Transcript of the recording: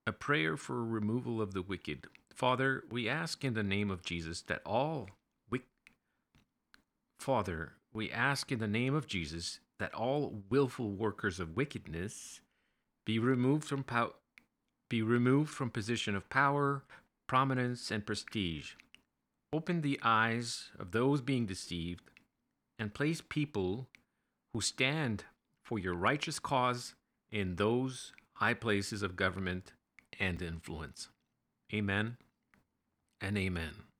A prayer for removal of the wicked. Father, we ask in the name of Jesus that all wick Father, we ask in the name of Jesus that all willful workers of wickedness be removed from be removed from position of power, prominence, and prestige. Open the eyes of those being deceived and place people who stand for your righteous cause in those high places of government and influence. Amen and amen.